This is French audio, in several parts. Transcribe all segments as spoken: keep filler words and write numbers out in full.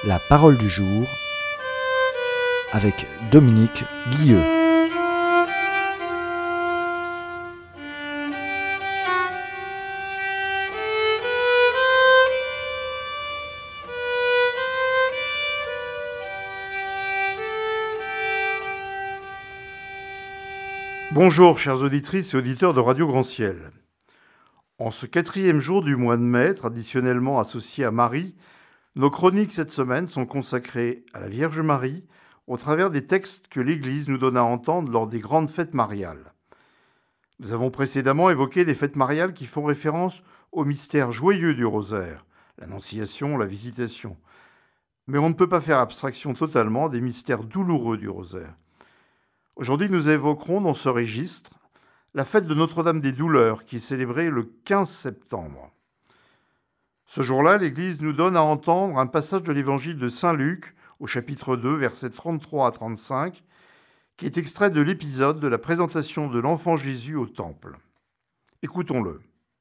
La parole du jour avec Dominique Guilleux. Bonjour chères auditrices et auditeurs de Radio Grand Ciel. En ce quatrième jour du mois de mai, traditionnellement associé à Marie, nos chroniques cette semaine sont consacrées à la Vierge Marie au travers des textes que l'Église nous donne à entendre lors des grandes fêtes mariales. Nous avons précédemment évoqué des fêtes mariales qui font référence au mystère joyeux du rosaire, l'Annonciation, la Visitation. Mais on ne peut pas faire abstraction totalement des mystères douloureux du rosaire. Aujourd'hui, nous évoquerons dans ce registre la fête de Notre-Dame des Douleurs qui est célébrée le quinze septembre. Ce jour-là, l'Église nous donne à entendre un passage de l'Évangile de Saint Luc au chapitre deux, versets trente-trois à trente-cinq, qui est extrait de l'épisode de la présentation de l'enfant Jésus au temple. Écoutons-le.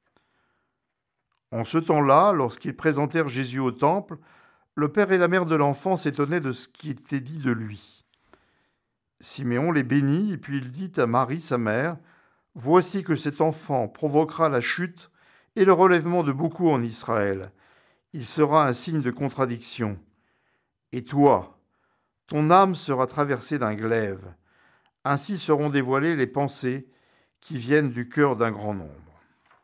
En ce temps-là, lorsqu'ils présentèrent Jésus au temple, le père et la mère de l'enfant s'étonnaient de ce qui était dit de lui. Siméon les bénit, et puis il dit à Marie, sa mère, « Voici que cet enfant provoquera la chute et le relèvement de beaucoup en Israël. Il sera un signe de contradiction. Et toi, ton âme sera traversée d'un glaive. Ainsi seront dévoilées les pensées qui viennent du cœur d'un grand nombre. »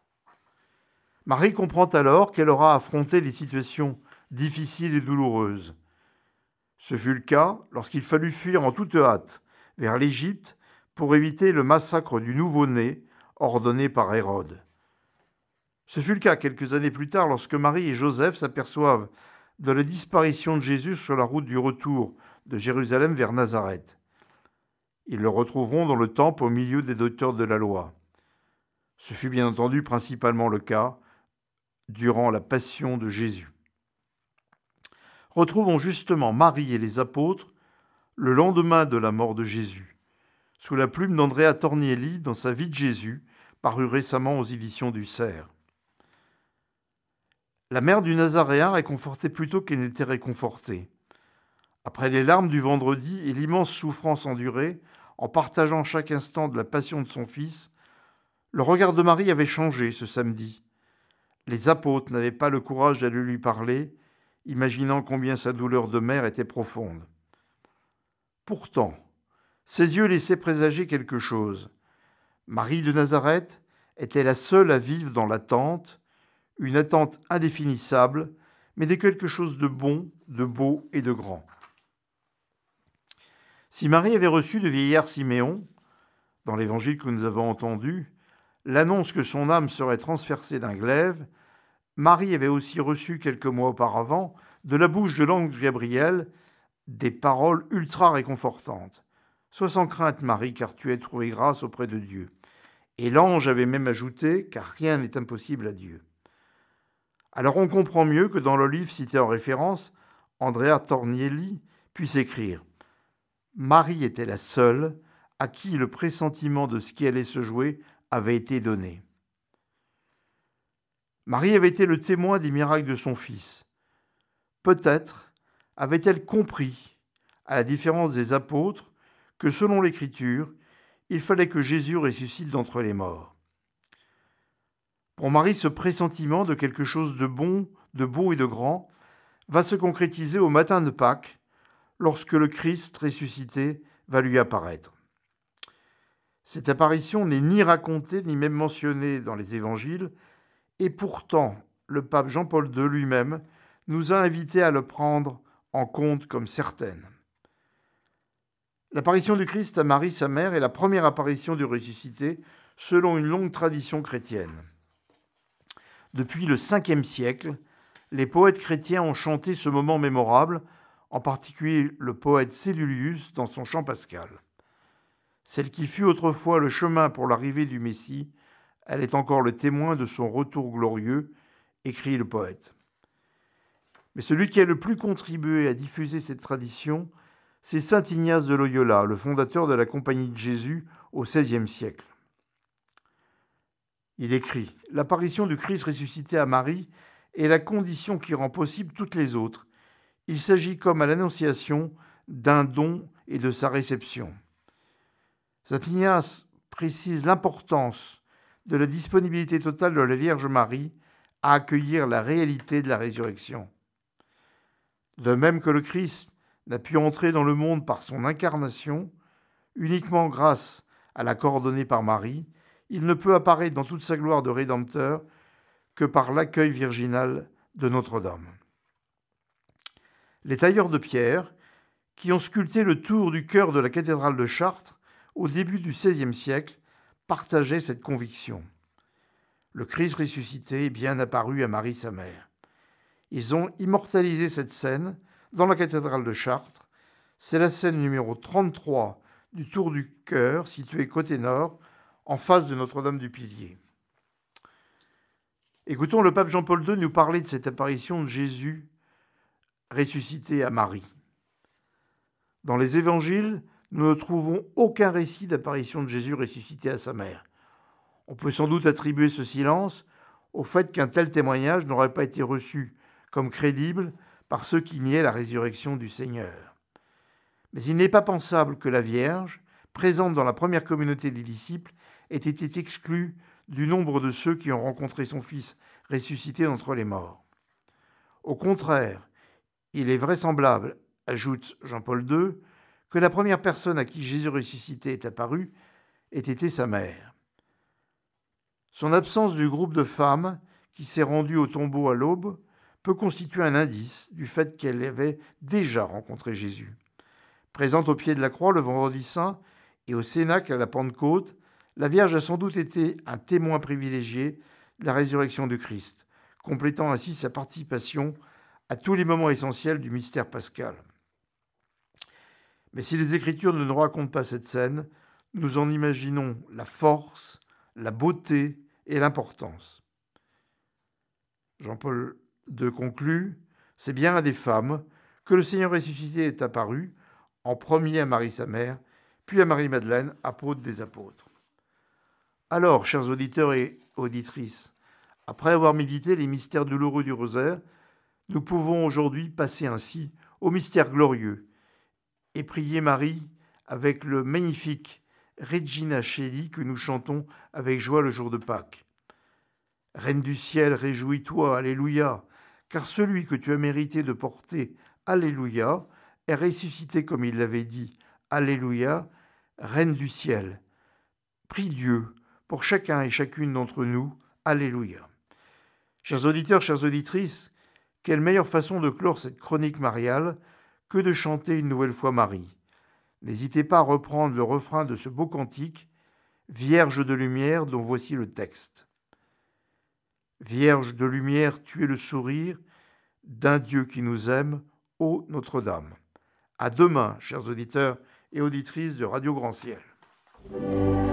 Marie comprend alors qu'elle aura affronté des situations difficiles et douloureuses. Ce fut le cas lorsqu'il fallut fuir en toute hâte vers l'Égypte pour éviter le massacre du nouveau-né ordonné par Hérode. Ce fut le cas quelques années plus tard lorsque Marie et Joseph s'aperçoivent de la disparition de Jésus sur la route du retour de Jérusalem vers Nazareth. Ils le retrouveront dans le temple au milieu des docteurs de la loi. Ce fut bien entendu principalement le cas durant la passion de Jésus. Retrouvons justement Marie et les apôtres le lendemain de la mort de Jésus, sous la plume d'Andrea Tornielli dans sa vie de Jésus, parue récemment aux éditions du Cerf. La mère du Nazaréen réconfortait plutôt qu'elle n'était réconfortée. Après les larmes du vendredi et l'immense souffrance endurée, en partageant chaque instant de la passion de son fils, le regard de Marie avait changé ce samedi. Les apôtres n'avaient pas le courage d'aller lui parler, imaginant combien sa douleur de mère était profonde. Pourtant, ses yeux laissaient présager quelque chose. Marie de Nazareth était la seule à vivre dans l'attente, une attente indéfinissable, mais de quelque chose de bon, de beau et de grand. Si Marie avait reçu de vieillard Siméon, dans l'évangile que nous avons entendu, l'annonce que son âme serait transpercée d'un glaive, Marie avait aussi reçu quelques mois auparavant, de la bouche de l'ange Gabriel, des paroles ultra réconfortantes. « Sois sans crainte, Marie, car tu es trouvée grâce auprès de Dieu. » Et l'ange avait même ajouté « car rien n'est impossible à Dieu. » Alors on comprend mieux que dans le livre cité en référence, Andrea Tornielli puisse écrire « Marie était la seule à qui le pressentiment de ce qui allait se jouer avait été donné. » Marie avait été le témoin des miracles de son fils. Peut-être avait-elle compris, à la différence des apôtres, que selon l'Écriture, il fallait que Jésus ressuscite d'entre les morts. Pour Marie, ce pressentiment de quelque chose de bon, de beau et de grand va se concrétiser au matin de Pâques, lorsque le Christ ressuscité va lui apparaître. Cette apparition n'est ni racontée ni même mentionnée dans les évangiles, et pourtant le pape Jean-Paul deux lui-même nous a invités à le prendre en compte comme certaine. L'apparition du Christ à Marie, sa mère, est la première apparition du ressuscité selon une longue tradition chrétienne. Depuis le cinquième siècle, les poètes chrétiens ont chanté ce moment mémorable, en particulier le poète Cédulius dans son chant pascal. Celle qui fut autrefois le chemin pour l'arrivée du Messie, elle est encore le témoin de son retour glorieux, écrit le poète. Mais celui qui a le plus contribué à diffuser cette tradition, c'est saint Ignace de Loyola, le fondateur de la Compagnie de Jésus au seizième siècle. Il écrit « L'apparition du Christ ressuscité à Marie est la condition qui rend possible toutes les autres, Il s'agit comme à l'Annonciation d'un don et de sa réception. Saint Ignace précise l'importance de la disponibilité totale de la Vierge Marie à accueillir la réalité de la résurrection. De même que le Christ n'a pu entrer dans le monde par son incarnation, uniquement grâce à l'accord donné par Marie, il ne peut apparaître dans toute sa gloire de Rédempteur que par l'accueil virginal de Notre-Dame. Les tailleurs de pierre, qui ont sculpté le tour du chœur de la cathédrale de Chartres au début du seizième siècle, partageaient cette conviction. Le Christ ressuscité est bien apparu à Marie sa mère. Ils ont immortalisé cette scène dans la cathédrale de Chartres. C'est la scène numéro trente-trois du tour du chœur, située côté nord, en face de Notre-Dame du Pilier. Écoutons le pape Jean-Paul deux nous parler de cette apparition de Jésus ressuscité à Marie. Dans les évangiles, nous ne trouvons aucun récit d'apparition de Jésus ressuscité à sa mère. On peut sans doute attribuer ce silence au fait qu'un tel témoignage n'aurait pas été reçu comme crédible par ceux qui niaient la résurrection du Seigneur. Mais il n'est pas pensable que la Vierge, présente dans la première communauté des disciples, ait été exclue du nombre de ceux qui ont rencontré son Fils ressuscité d'entre les morts. Au contraire, il est vraisemblable, ajoute Jean-Paul deux, que la première personne à qui Jésus ressuscité est apparu ait été sa mère. Son absence du groupe de femmes qui s'est rendu au tombeau à l'aube peut constituer un indice du fait qu'elle avait déjà rencontré Jésus. Présente au pied de la croix le vendredi saint et au cénacle à la Pentecôte, la Vierge a sans doute été un témoin privilégié de la résurrection du Christ, complétant ainsi sa participation à tous les moments essentiels du mystère pascal. Mais si les Écritures ne nous racontent pas cette scène, nous en imaginons la force, la beauté et l'importance. Jean-Paul deux conclut, c'est bien à des femmes que le Seigneur ressuscité est apparu, en premier à Marie sa mère, puis à Marie-Madeleine, apôtre des apôtres. Alors, chers auditeurs et auditrices, après avoir médité les mystères douloureux du rosaire, nous pouvons aujourd'hui passer ainsi au mystère glorieux et prier Marie avec le magnifique Regina Coeli que nous chantons avec joie le jour de Pâques. Reine du ciel, réjouis-toi, alléluia, car celui que tu as mérité de porter, alléluia, est ressuscité comme il l'avait dit, alléluia, Reine du ciel. Prie Dieu pour chacun et chacune d'entre nous, alléluia. Chers auditeurs, chères auditrices, quelle meilleure façon de clore cette chronique mariale que de chanter une nouvelle fois Marie. N'hésitez pas à reprendre le refrain de ce beau cantique, Vierge de lumière, dont voici le texte. Vierge de lumière, tu es le sourire d'un Dieu qui nous aime, ô Notre-Dame. À demain, chers auditeurs et auditrices de Radio Grand Ciel.